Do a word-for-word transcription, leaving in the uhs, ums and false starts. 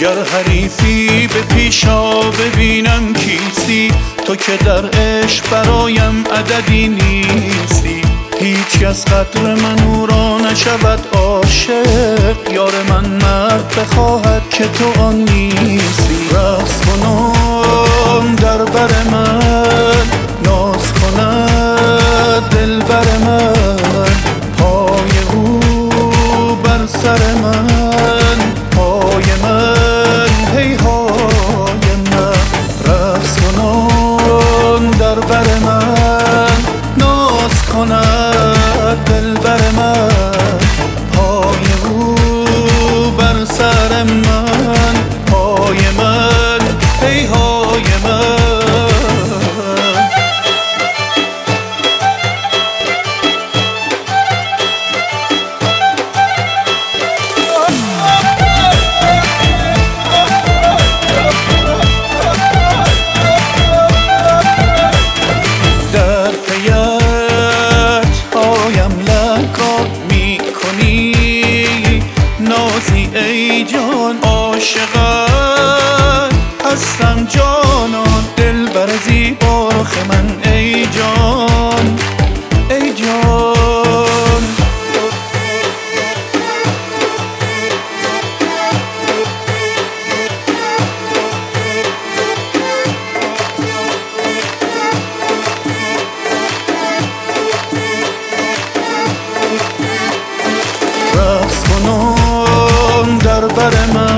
گر حریفی به پیشا ببینم کیستی، تو که در عشق برایم عددی نیستی. هیچ کس قدر من او را نشود عاشق، یار من مرد بخواهد که تو آن نیستی. رقص کنم در بر من، ناز کند دل بر من، پای او بر سر من، پای من پیهای من. رقص کنم در بر من، ناز کند دل بر من، پای او بر سر من، پای من پیهای من. ای جان عاشقت هستم جانان، دل بر زیبا رخ من ای جان ای جان. رقص کنم در بر من،